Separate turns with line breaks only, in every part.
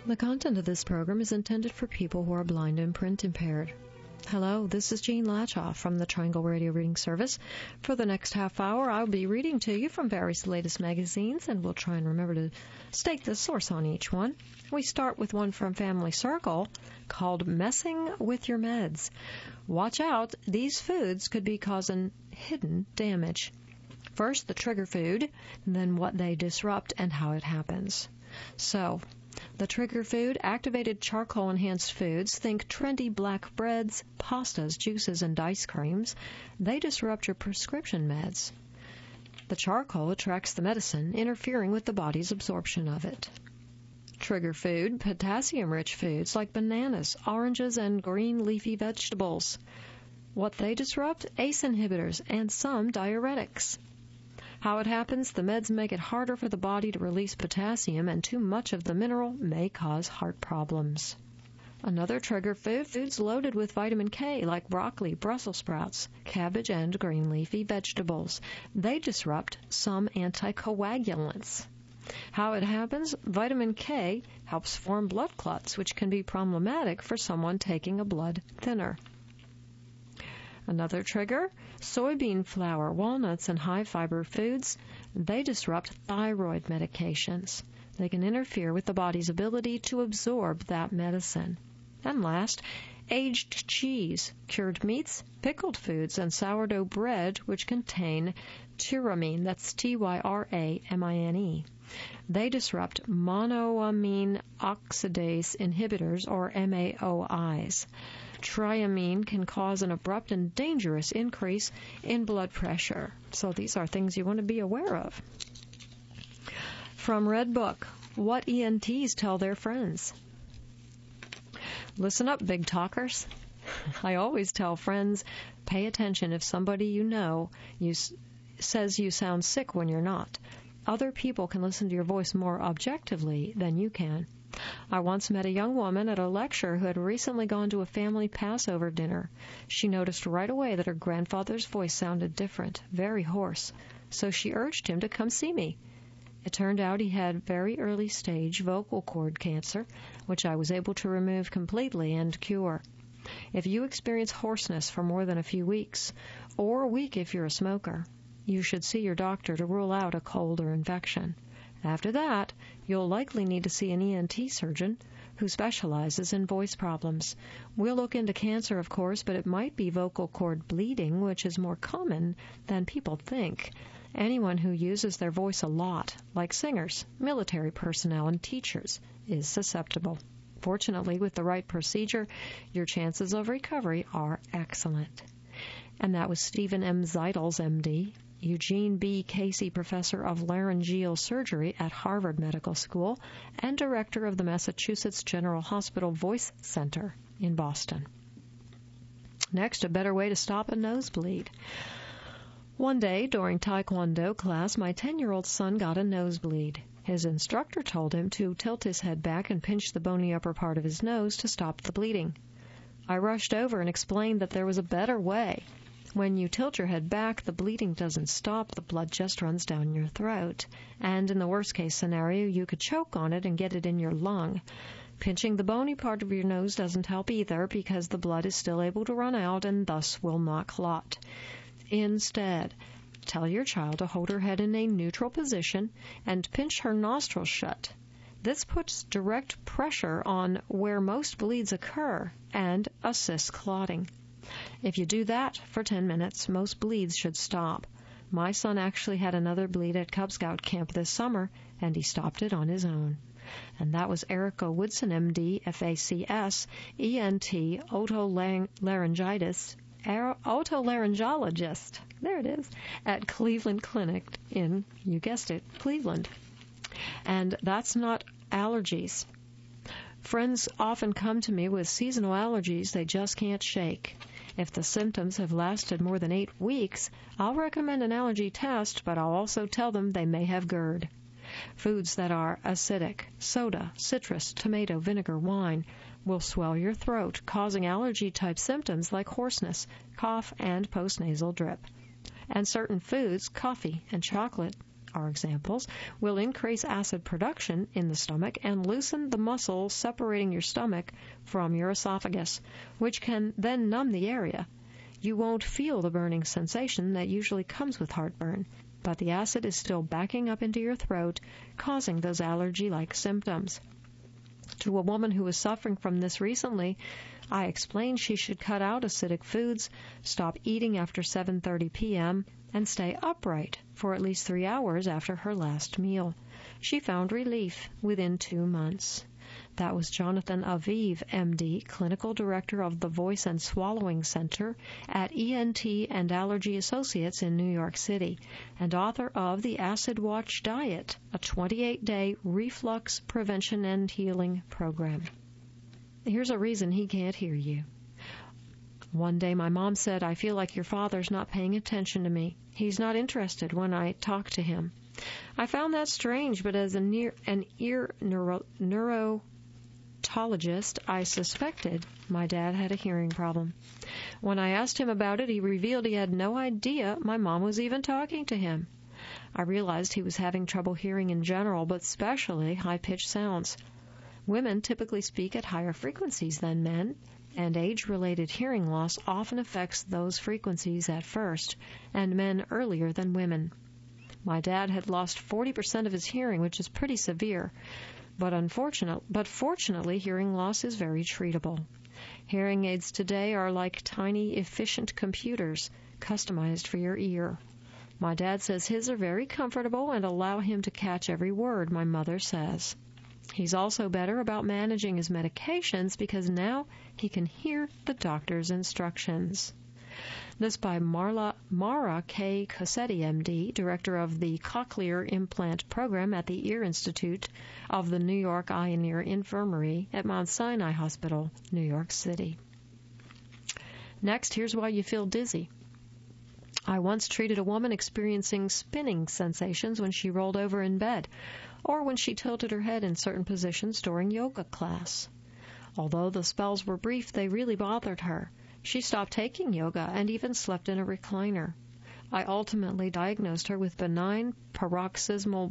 The content of this program is intended for people who are blind and print impaired. Hello, this is Jean Latchoff from the Triangle Radio Reading Service. For the next half hour, I'll be reading to you from various latest magazines, and we'll try and remember to state the source on each one. We start with one from Family Circle called Messing with Your Meds. Watch out, these foods could be causing hidden damage. First, the trigger food, then what they disrupt and how it happens. So, the trigger food, activated charcoal-enhanced foods, think trendy black breads, pastas, juices, and ice creams. They disrupt your prescription meds. The charcoal attracts the medicine, interfering with the body's absorption of it. Trigger food, potassium-rich foods like bananas, oranges, and green leafy vegetables. What they disrupt? ACE inhibitors and some diuretics. How it happens? The meds make it harder for the body to release potassium, and too much of the mineral may cause heart problems. Another trigger food, foods loaded with vitamin K like broccoli, Brussels sprouts, cabbage, and green leafy vegetables. They disrupt some anticoagulants. How it happens? Vitamin K helps form blood clots, which can be problematic for someone taking a blood thinner. Another trigger, soybean flour, walnuts, and high-fiber foods. They disrupt thyroid medications. They can interfere with the body's ability to absorb that medicine. And last, aged cheese, cured meats, pickled foods, and sourdough bread, which contain tyramine, that's Tyramine. They disrupt monoamine oxidase inhibitors, or MAOIs. Triamine can cause an abrupt and dangerous increase in blood pressure. So these are things you want to be aware of. From Red Book, What ENTs Tell Their Friends. Listen up, big talkers. I always tell friends, pay attention if somebody you know says you sound sick when you're not. Other people can listen to your voice more objectively than you can. I once met a young woman at a lecture who had recently gone to a family Passover dinner. She noticed right away that her grandfather's voice sounded different, very hoarse, so she urged him to come see me. It turned out he had very early stage vocal cord cancer, which I was able to remove completely and cure. If you experience hoarseness for more than a few weeks, or a week if you're a smoker, you should see your doctor to rule out a cold or infection. After that, you'll likely need to see an ENT surgeon who specializes in voice problems. We'll look into cancer, of course, but it might be vocal cord bleeding, which is more common than people think. Anyone who uses their voice a lot, like singers, military personnel, and teachers, is susceptible. Fortunately, with the right procedure, your chances of recovery are excellent. And that was Stephen M. Zeitels, M.D., Eugene B. Casey Professor of Laryngeal Surgery at Harvard Medical School and Director of the Massachusetts General Hospital Voice Center in Boston. Next, a better way to stop a nosebleed. One day during Taekwondo class, my 10-year-old son got a nosebleed. His instructor told him to tilt his head back and pinch the bony upper part of his nose to stop the bleeding. I rushed over and explained that there was a better way. When you tilt your head back, the bleeding doesn't stop, the blood just runs down your throat. And in the worst-case scenario, you could choke on it and get it in your lung. Pinching the bony part of your nose doesn't help either because the blood is still able to run out and thus will not clot. Instead, tell your child to hold her head in a neutral position and pinch her nostrils shut. This puts direct pressure on where most bleeds occur and assists clotting. If you do that for 10 minutes, most bleeds should stop. My son actually had another bleed at Cub Scout camp this summer, and he stopped it on his own. And that was Erica Woodson, M.D., FACS, ENT, otolaryngologist, there it is, at Cleveland Clinic in, you guessed it, Cleveland. And that's not allergies. Friends often come to me with seasonal allergies they just can't shake. If the symptoms have lasted more than 8 weeks, I'll recommend an allergy test, but I'll also tell them they may have GERD. Foods that are acidic, soda, citrus, tomato, vinegar, wine, will swell your throat, causing allergy-type symptoms like hoarseness, cough, and postnasal drip. And certain foods, coffee and chocolate, are examples, will increase acid production in the stomach and loosen the muscle separating your stomach from your esophagus, which can then numb the area. You won't feel the burning sensation that usually comes with heartburn, but the acid is still backing up into your throat, causing those allergy-like symptoms. To a woman who was suffering from this recently, I explained she should cut out acidic foods, stop eating after 7:30 p.m., and stay upright for at least 3 hours after her last meal. She found relief within 2 months. That was Jonathan Aviv, MD, Clinical Director of the Voice and Swallowing Center at ENT and Allergy Associates in New York City, and author of The Acid Watch Diet, a 28-day reflux prevention and healing program. Here's a reason he can't hear you. One day my mom said, "I feel like your father's not paying attention to me. He's not interested when I talk to him." I found that strange, but as an ear neurologist, I suspected my dad had a hearing problem. When I asked him about it, he revealed he had no idea my mom was even talking to him. I realized he was having trouble hearing in general, but especially high-pitched sounds. Women typically speak at higher frequencies than men, and age-related hearing loss often affects those frequencies at first, and men earlier than women. My dad had lost 40% of his hearing, which is pretty severe, but fortunately, hearing loss is very treatable. Hearing aids today are like tiny, efficient computers, customized for your ear. My dad says his are very comfortable and allow him to catch every word my mother says. He's also better about managing his medications because now he can hear the doctor's instructions. This by Mara K. Cossetti, MD, Director of the Cochlear Implant Program at the Ear Institute of the New York Eye and Ear Infirmary at Mount Sinai Hospital, New York City. Next, here's why you feel dizzy. I once treated a woman experiencing spinning sensations when she rolled over in bed, or when she tilted her head in certain positions during yoga class. Although the spells were brief, they really bothered her. She stopped taking yoga and even slept in a recliner. I ultimately diagnosed her with benign paroxysmal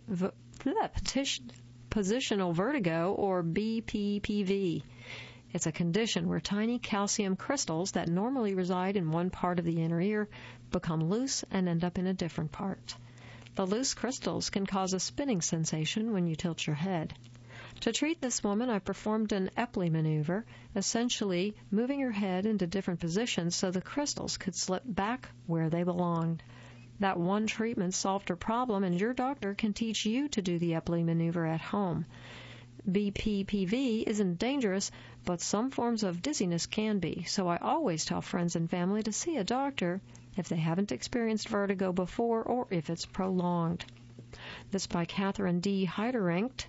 positional vertigo, or BPPV. It's a condition where tiny calcium crystals that normally reside in one part of the inner ear become loose and end up in a different part. The loose crystals can cause a spinning sensation when you tilt your head. To treat this woman, I performed an Epley maneuver, essentially moving her head into different positions so the crystals could slip back where they belonged. That one treatment solved her problem, and your doctor can teach you to do the Epley maneuver at home. BPPV isn't dangerous, but some forms of dizziness can be, so I always tell friends and family to see a doctor if they haven't experienced vertigo before or if it's prolonged. This by Catherine D. Heidenreich,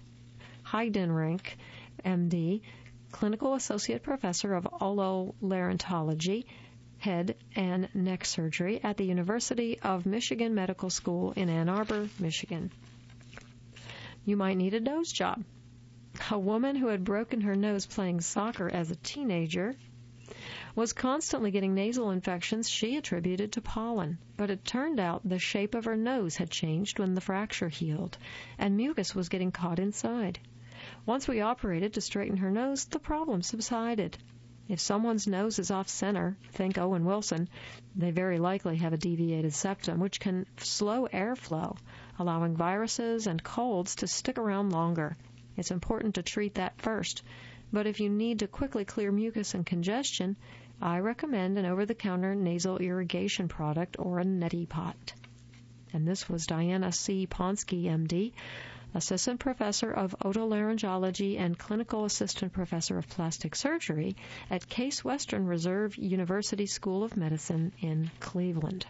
MD, Clinical Associate Professor of Otolaryngology, Head and Neck Surgery at the University of Michigan Medical School in Ann Arbor, Michigan. You might need a nose job. A woman who had broken her nose playing soccer as a teenager was constantly getting nasal infections she attributed to pollen, but it turned out the shape of her nose had changed when the fracture healed, and mucus was getting caught inside. Once we operated to straighten her nose, the problem subsided. If someone's nose is off-center, think Owen Wilson, they very likely have a deviated septum, which can slow airflow, allowing viruses and colds to stick around longer. It's important to treat that first. But if you need to quickly clear mucus and congestion, I recommend an over-the-counter nasal irrigation product or a neti pot. And this was Diana C. Ponsky, MD, Assistant Professor of Otolaryngology and Clinical Assistant Professor of Plastic Surgery at Case Western Reserve University School of Medicine in Cleveland.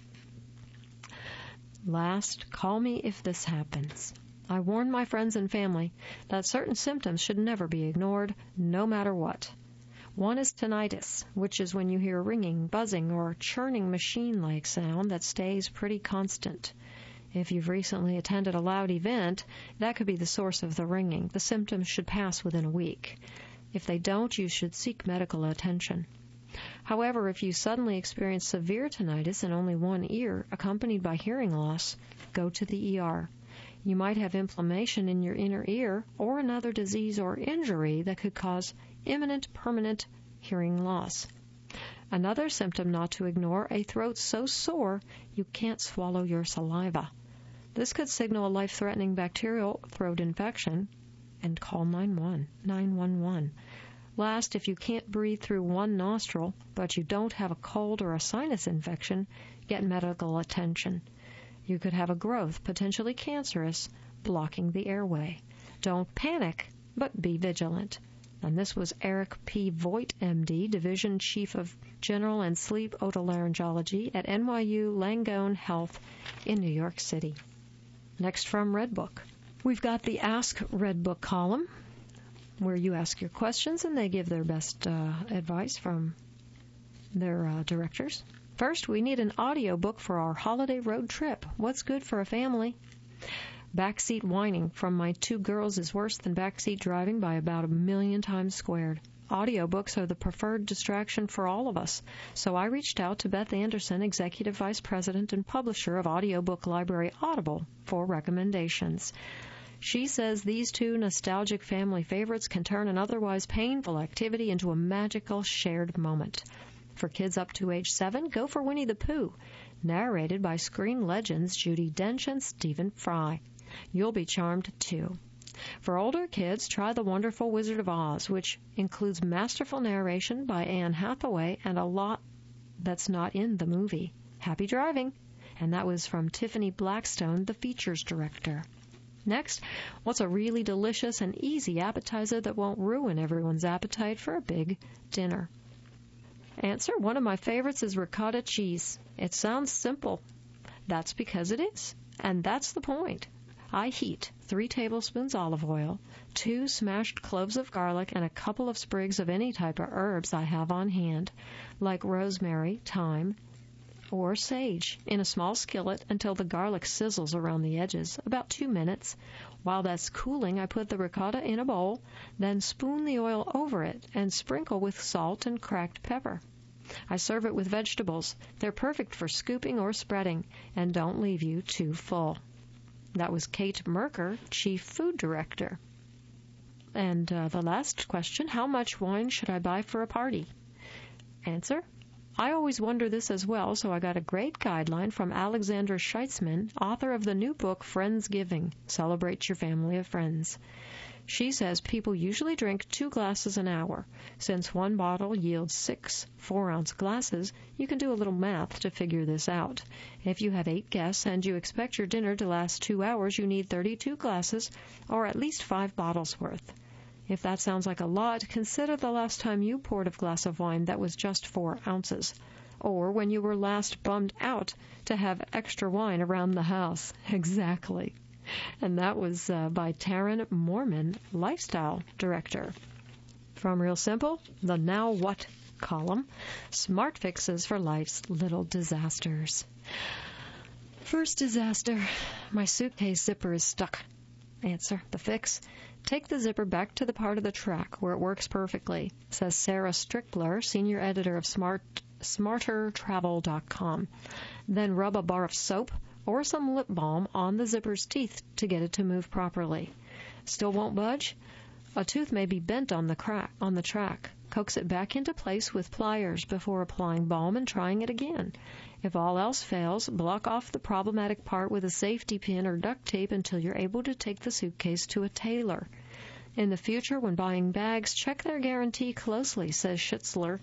Last, call me if this happens. I warn my friends and family that certain symptoms should never be ignored, no matter what. One is tinnitus, which is when you hear a ringing, buzzing, or churning machine-like sound that stays pretty constant. If you've recently attended a loud event, that could be the source of the ringing. The symptoms should pass within a week. If they don't, you should seek medical attention. However, if you suddenly experience severe tinnitus in only one ear, accompanied by hearing loss, go to the ER. You might have inflammation in your inner ear or another disease or injury that could cause imminent permanent hearing loss. Another symptom not to ignore, a throat so sore you can't swallow your saliva. This could signal a life-threatening bacterial throat infection, and call 911. Last, if you can't breathe through one nostril, but you don't have a cold or a sinus infection, get medical attention. You could have a growth, potentially cancerous, blocking the airway. Don't panic, but be vigilant. And this was Eric P. Voigt, MD, Division Chief of General and Sleep Otolaryngology at NYU Langone Health in New York City. Next from Redbook. We've got the Ask Redbook column, where you ask your questions and they give their best advice from their directors. First, we need an audio book for our holiday road trip. What's good for a family? Backseat whining from my two girls is worse than backseat driving by about 1,000,000 times squared. Audiobooks are the preferred distraction for all of us, so I reached out to Beth Anderson, Executive Vice President and Publisher of audiobook library Audible, for recommendations. She says these two nostalgic family favorites can turn an otherwise painful activity into a magical shared moment. For kids up to age 7, go for Winnie the Pooh, narrated by screen legends Judi Dench and Stephen Fry. You'll be charmed, too. For older kids, try The Wonderful Wizard of Oz, which includes masterful narration by Anne Hathaway and a lot that's not in the movie. Happy driving! And that was from Tiffany Blackstone, the features director. Next, what's a really delicious and easy appetizer that won't ruin everyone's appetite for a big dinner? Answer, one of my favorites is ricotta cheese. It sounds simple. That's because it is. And that's the point. I heat 3 tablespoons olive oil, 2 smashed cloves of garlic, and a couple of sprigs of any type of herbs I have on hand, like rosemary, thyme, or sage, in a small skillet until the garlic sizzles around the edges, about 2 minutes. While that's cooling, I put the ricotta in a bowl, then spoon the oil over it and sprinkle with salt and cracked pepper. I serve it with vegetables. They're perfect for scooping or spreading and don't leave you too full. That was Kate Merker, Chief Food Director. And the last question, how much wine should I buy for a party? Answer, I always wonder this as well, so I got a great guideline from Alexandra Scheitzman, author of the new book Friendsgiving, Celebrate Your Family of Friends. She says people usually drink 2 glasses an hour. Since one bottle yields 6 4-ounce glasses, you can do a little math to figure this out. If you have 8 guests and you expect your dinner to last 2 hours, you need 32 glasses, or at least 5 bottles worth. If that sounds like a lot, consider the last time you poured a glass of wine that was just 4 ounces, or when you were last bummed out to have extra wine around the house. Exactly. And that was by Taryn Moorman, Lifestyle Director. From Real Simple, the Now What column, Smart Fixes for Life's Little Disasters. First disaster, my suitcase zipper is stuck. Answer, the fix, take the zipper back to the part of the track where it works perfectly, says Sarah Strickler, Senior Editor of SmarterTravel.com. Then rub a bar of soap or some lip balm on the zipper's teeth to get it to move properly. Still won't budge? A tooth may be bent on the track. Coax it back into place with pliers before applying balm and trying it again. If all else fails, block off the problematic part with a safety pin or duct tape until you're able to take the suitcase to a tailor. In the future, when buying bags, check their guarantee closely, says Schlitzer.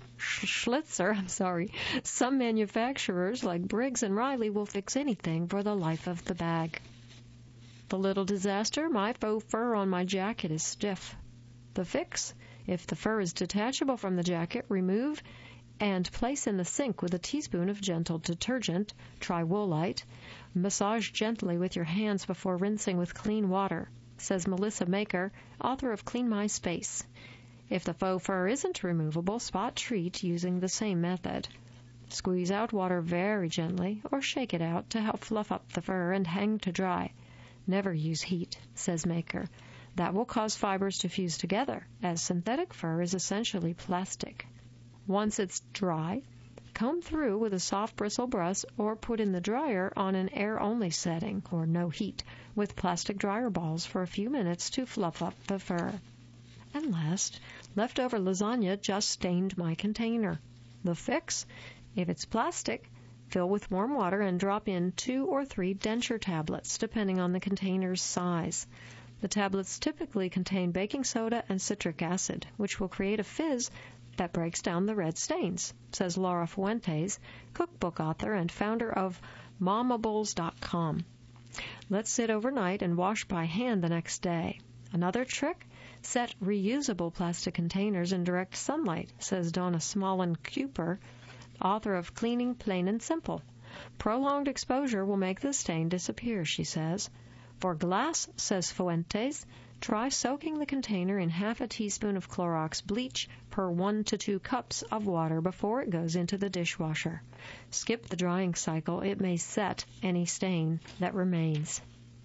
Some manufacturers, like Briggs & Riley, will fix anything for the life of the bag. The little disaster, my faux fur on my jacket is stiff. The fix, if the fur is detachable from the jacket, remove and place in the sink with a teaspoon of gentle detergent, try Woolite. Massage gently with your hands before rinsing with clean water, says Melissa Maker, author of Clean My Space. If the faux fur isn't removable, spot treat using the same method. Squeeze out water very gently or shake it out to help fluff up the fur and hang to dry. Never use heat, says Maker. That will cause fibers to fuse together, as synthetic fur is essentially plastic. Once it's dry, comb through with a soft bristle brush or put in the dryer on an air-only setting or no heat with plastic dryer balls for a few minutes to fluff up the fur. And last, leftover lasagna just stained my container. The fix? If it's plastic, fill with warm water and drop in 2 or 3 denture tablets, depending on the container's size. The tablets typically contain baking soda and citric acid, which will create a fizz that breaks down the red stains, says Laura Fuentes, cookbook author and founder of Momables.com. Let's sit overnight and wash by hand the next day. Another trick? Set reusable plastic containers in direct sunlight, says Donna Smolin-Cooper, author of Cleaning Plain and Simple. Prolonged exposure will make the stain disappear, she says. For glass, says Fuentes, try soaking the container in half a teaspoon of Clorox bleach per 1 to 2 cups of water before it goes into the dishwasher. Skip the drying cycle. It may set any stain that remains.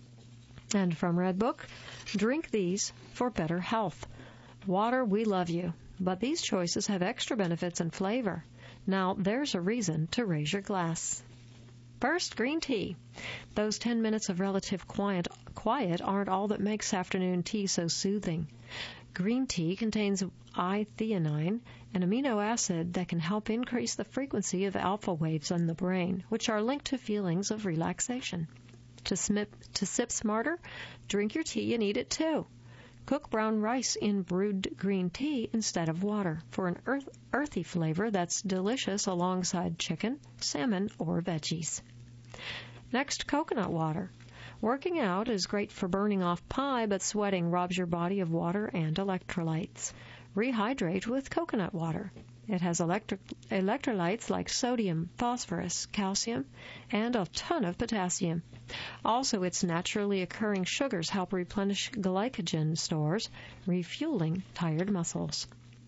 And from Redbook, drink these for better health. Water, we love you, but these choices have extra benefits and flavor. Now, there's a reason to raise your glass. First, green tea. Those 10 minutes of relative quiet aren't all that makes afternoon tea so soothing. Green tea contains I-theanine, an amino acid that can help increase the frequency of alpha waves in the brain, which are linked to feelings of relaxation. To sip smarter, drink your tea and eat it too. Cook brown rice in brewed green tea instead of water for an earthy flavor that's delicious alongside chicken, salmon, or veggies. Next, coconut water. Working out is great for burning off pie, but sweating robs your body of water and electrolytes. Rehydrate with coconut water. It has electrolytes like sodium, phosphorus, calcium, and a ton of potassium. Also, its naturally occurring sugars help replenish glycogen stores, refueling tired muscles.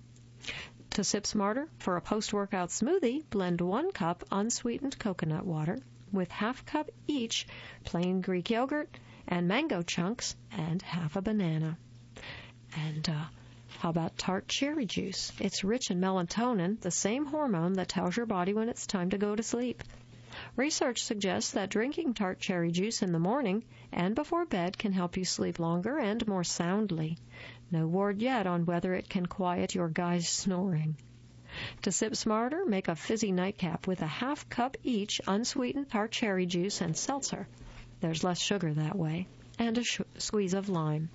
To sip smarter, for a post-workout smoothie, blend 1 cup unsweetened coconut water with half cup each plain Greek yogurt and mango chunks and half a banana. And how about tart cherry juice? It's rich in melatonin, the same hormone that tells your body when it's time to go to sleep. Research suggests that drinking tart cherry juice in the morning and before bed can help you sleep longer and more soundly. No word yet on whether it can quiet your guy's snoring. To sip smarter, make a fizzy nightcap with a half cup each unsweetened tart cherry juice and seltzer. There's less sugar that way, and a squeeze of lime.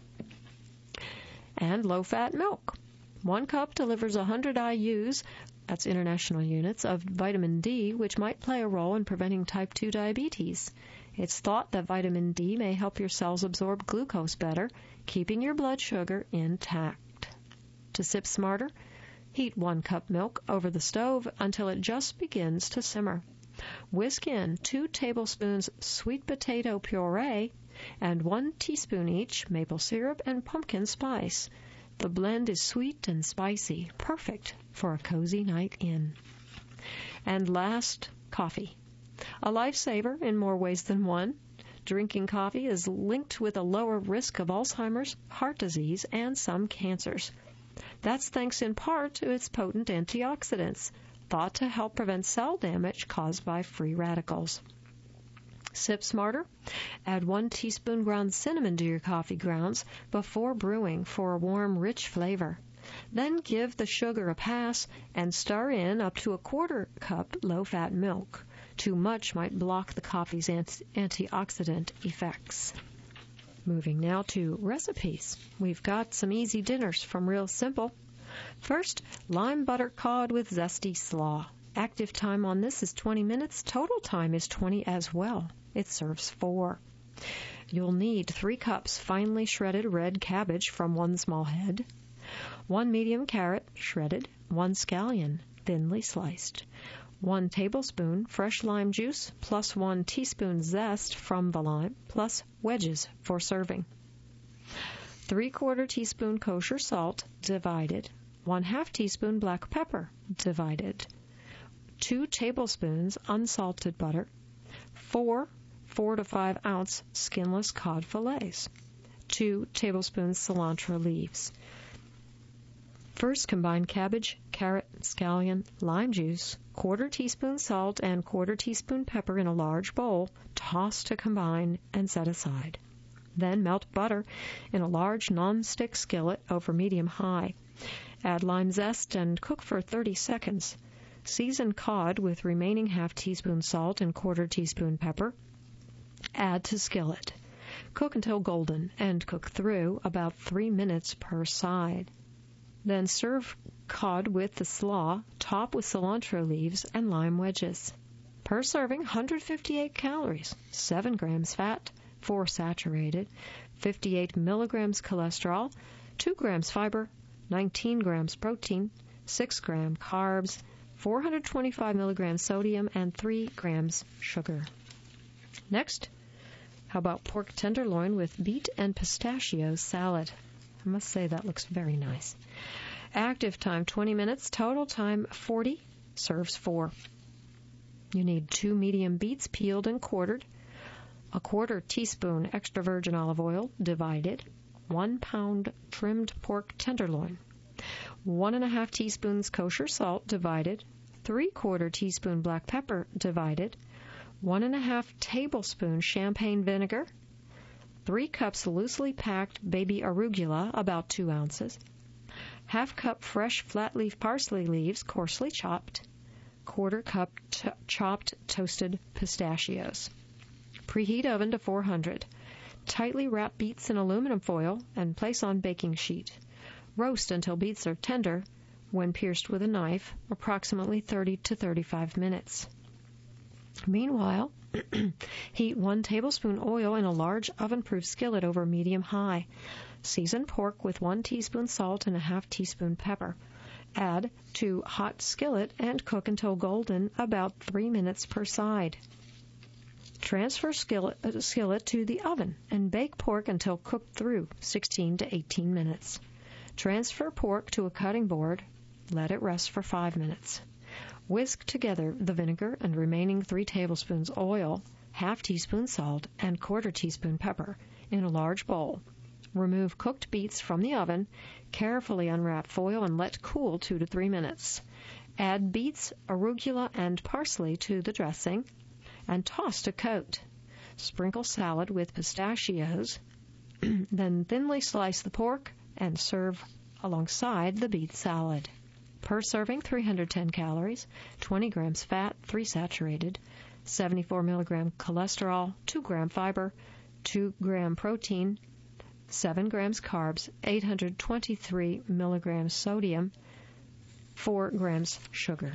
And low-fat milk. 1 cup delivers 100 IUs, that's international units, of vitamin D, which might play a role in preventing type 2 diabetes. It's thought that vitamin D may help your cells absorb glucose better, keeping your blood sugar intact. To sip smarter, heat 1 cup milk over the stove until it just begins to simmer. Whisk in 2 tablespoons sweet potato puree and 1 teaspoon each maple syrup and pumpkin spice. The blend is sweet and spicy, perfect for a cozy night in. And last, coffee. A lifesaver in more ways than one. Drinking coffee is linked with a lower risk of Alzheimer's, heart disease, and some cancers. That's thanks in part to its potent antioxidants, thought to help prevent cell damage caused by free radicals. Sip smarter. Add 1 teaspoon ground cinnamon to your coffee grounds before brewing for a warm, rich flavor. Then give the sugar a pass and stir in up to 1/4 cup low-fat milk. Too much might block the coffee's antioxidant effects. Moving now to recipes. We've got some easy dinners from Real Simple. First, lime butter cod with zesty slaw. Active time on this is 20 minutes. Total time is 20 as well. It serves 4. You'll need 3 cups finely shredded red cabbage from 1 small head, 1 medium carrot shredded, 1 scallion thinly sliced, 1 tablespoon fresh lime juice plus 1 teaspoon zest from the lime plus wedges for serving, 3/4 teaspoon kosher salt divided, 1/2 teaspoon black pepper divided, 2 tablespoons unsalted butter, 4 to 5 ounce skinless cod fillets, 2 tablespoons cilantro leaves. First, combine cabbage, carrot, scallion, lime juice, quarter teaspoon salt, and quarter teaspoon pepper in a large bowl. Toss to combine and set aside. Then melt butter in a large non-stick skillet over medium-high. Add lime zest and cook for 30 seconds. Season cod with remaining half teaspoon salt and quarter teaspoon pepper. Add to skillet. Cook until golden and cook through about 3 minutes per side. Then serve cod with the slaw, top with cilantro leaves and lime wedges. Per serving, 158 calories, 7 grams fat, 4 saturated, 58 milligrams cholesterol, 2 grams fiber, 19 grams protein, 6 grams carbs, 425 milligrams sodium, and 3 grams sugar. Next, how about pork tenderloin with beet and pistachio salad? I must say that looks very nice. Active time 20 minutes, total time 40, serves 4. You need 2 medium beets peeled and quartered, a quarter teaspoon extra virgin olive oil divided, 1 pound trimmed pork tenderloin, 1½ teaspoons kosher salt divided, 3/4 teaspoon black pepper divided, 1½ tablespoon champagne vinegar, 3 cups loosely packed baby arugula, about 2 ounces, ½ cup fresh flat leaf parsley leaves, coarsely chopped, 1/4 cup chopped toasted pistachios. Preheat oven to 400. Tightly wrap beets in aluminum foil and place on baking sheet. Roast until beets are tender when pierced with a knife, approximately 30 to 35 minutes. Meanwhile, heat 1 tablespoon oil in a large oven-proof skillet over medium-high. Season pork with 1 teaspoon salt and ½ teaspoon pepper. Add to hot skillet and cook until golden, about 3 minutes per side. Transfer skillet to the oven and bake pork until cooked through, 16 to 18 minutes. Transfer pork to a cutting board. Let it rest for 5 minutes. Whisk together the vinegar and remaining 3 tablespoons oil, ½ teaspoon salt, and 1/4 teaspoon pepper in a large bowl. Remove cooked beets from the oven, carefully unwrap foil, and let cool 2 to 3 minutes. Add beets, arugula, and parsley to the dressing and toss to coat. Sprinkle salad with pistachios, then thinly slice the pork and serve alongside the beet salad. Per serving, 310 calories, 20 grams fat, 3 saturated, 74 milligram cholesterol, 2 gram fiber, 2 gram protein, 7 grams carbs, 823 milligrams sodium, 4 grams sugar.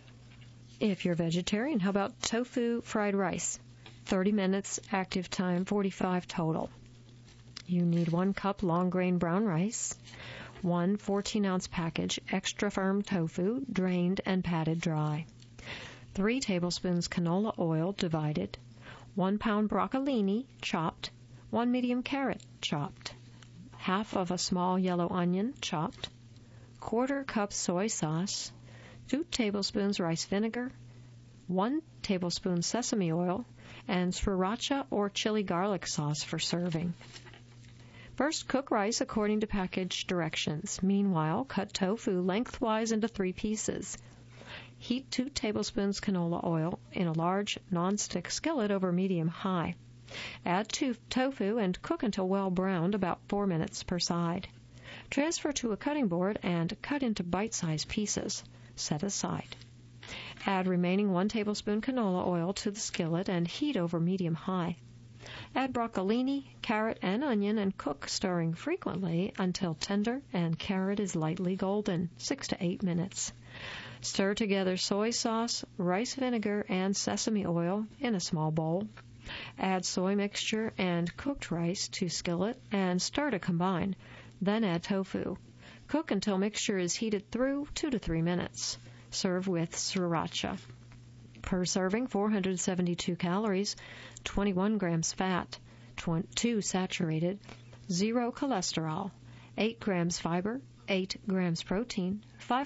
If you're vegetarian, how about tofu fried rice? 30 minutes, active time 45 total. You need 1 cup long grain brown rice, 1 14-ounce package extra firm tofu, drained and patted dry, 3 tablespoons canola oil divided, 1 pound broccolini chopped, 1 medium carrot chopped, half of a small yellow onion chopped, 1/4 cup soy sauce, 2 tablespoons rice vinegar, 1 tablespoon sesame oil, and sriracha or chili garlic sauce for serving. First, cook rice according to package directions. Meanwhile, cut tofu lengthwise into 3 pieces. Heat 2 tablespoons canola oil in a large non-stick skillet over medium-high. Add tofu and cook until well browned, about 4 minutes per side. Transfer to a cutting board and cut into bite-sized pieces. Set aside. Add remaining 1 tablespoon canola oil to the skillet and heat over medium-high. Add broccolini, carrot, and onion and cook, stirring frequently until tender and carrot is lightly golden, 6 to 8 minutes. Stir together soy sauce, rice vinegar, and sesame oil in a small bowl. Add soy mixture and cooked rice to skillet and stir to combine. Then add tofu. Cook until mixture is heated through, 2 to 3 minutes. Serve with sriracha. Per serving, 472 calories, 21 grams fat, 2 saturated, 0 cholesterol, 8 grams fiber, 8 grams protein,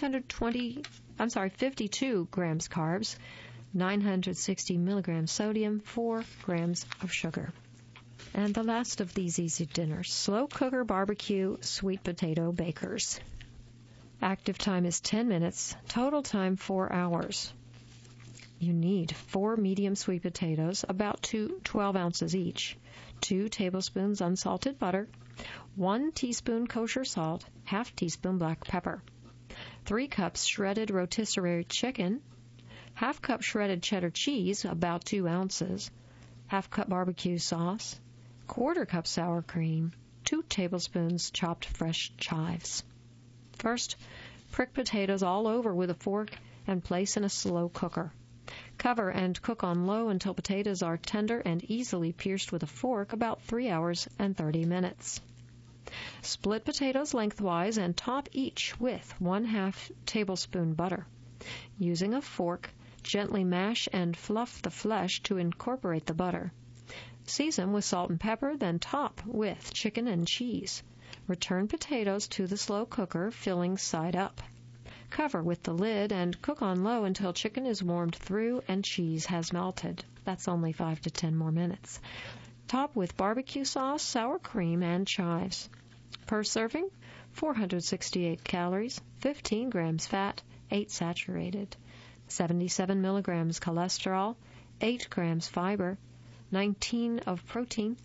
52 grams carbs, 960 milligrams sodium, 4 grams of sugar. And the last of these easy dinners, slow cooker barbecue sweet potato bakers. Active time is 10 minutes. Total time 4 hours. You need 4 medium sweet potatoes, about 12 ounces each, 2 tablespoons unsalted butter, 1 teaspoon kosher salt, half teaspoon black pepper, 3 cups shredded rotisserie chicken, half cup shredded cheddar cheese, about 2 ounces, half cup barbecue sauce, quarter cup sour cream, 2 tablespoons chopped fresh chives. First, prick potatoes all over with a fork and place in a slow cooker. Cover and cook on low until potatoes are tender and easily pierced with a fork, about 3 hours and 30 minutes. Split potatoes lengthwise and top each with 1/2 tablespoon butter. Using a fork, gently mash and fluff the flesh to incorporate the butter. Season with salt and pepper, then top with chicken and cheese. Return potatoes to the slow cooker, filling side up. Cover with the lid and cook on low until chicken is warmed through and cheese has melted. That's only 5 to 10 more minutes. Top with barbecue sauce, sour cream, and chives. Per serving, 468 calories, 15 grams fat, 8 saturated, 77 milligrams cholesterol, 8 grams fiber, 19 of protein,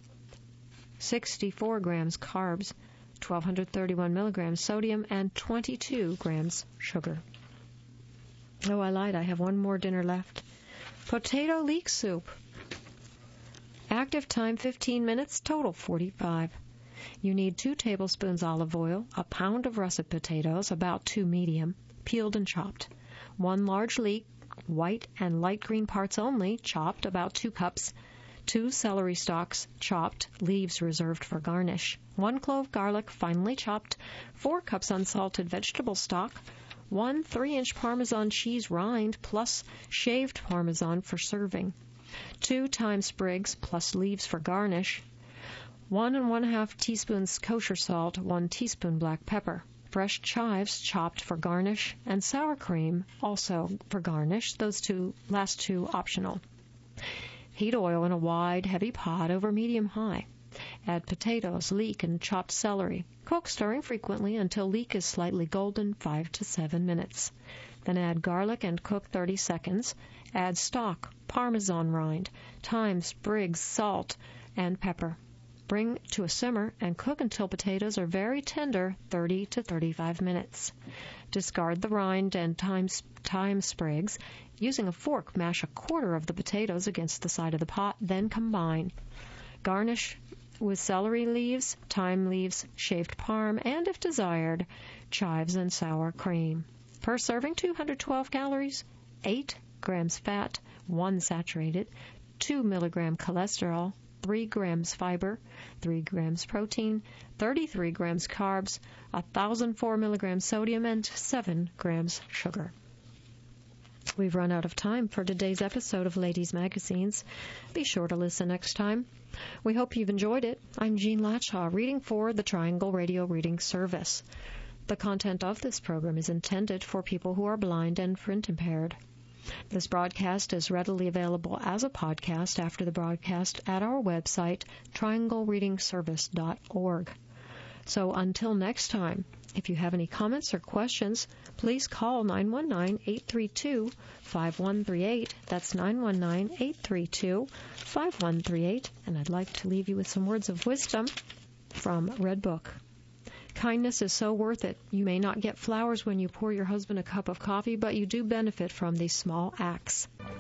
64 grams carbs, 1,231 milligrams sodium, and 22 grams sugar. Oh, I lied. I have one more dinner left. Potato leek soup. Active time 15 minutes, total 45. You need 2 tablespoons olive oil, a pound of russet potatoes, about 2 medium, peeled and chopped, 1 large leek, white and light green parts only, chopped, about 2 cups, 2 celery stalks, chopped, leaves reserved for garnish, 1 clove garlic, finely chopped, 4 cups unsalted vegetable stock, 1 3-inch Parmesan cheese rind plus shaved Parmesan for serving, 2 thyme sprigs plus leaves for garnish, 1 1/2 teaspoons kosher salt, 1 teaspoon black pepper, fresh chives chopped for garnish, and sour cream also for garnish, those last two optional. Heat oil in a wide, heavy pot over medium-high. Add potatoes, leek, and chopped celery. Cook, stirring frequently until leek is slightly golden, 5 to 7 minutes. Then add garlic and cook 30 seconds. Add stock, Parmesan rind, thyme, sprigs, salt, and pepper. Bring to a simmer and cook until potatoes are very tender, 30 to 35 minutes. Discard the rind and thyme sprigs. Using a fork, mash a quarter of the potatoes against the side of the pot, then combine. Garnish with celery leaves, thyme leaves, shaved parm, and, if desired, chives and sour cream. Per serving, 212 calories, 8 grams fat, 1 saturated, 2 milligram cholesterol, 3 grams fiber, 3 grams protein, 33 grams carbs, 1,004 milligrams sodium, and 7 grams sugar. We've run out of time for today's episode of Ladies Magazines. Be sure to listen next time. We hope you've enjoyed it. I'm Jean Latshaw, reading for the Triangle Radio Reading Service. The content of this program is intended for people who are blind and print impaired. This broadcast is readily available as a podcast after the broadcast at our website, trianglereadingservice.org. So until next time, if you have any comments or questions, please call 919-832-5138. That's 919-832-5138. And I'd like to leave you with some words of wisdom from Red Book. Kindness is so worth it. You may not get flowers when you pour your husband a cup of coffee, but you do benefit from these small acts.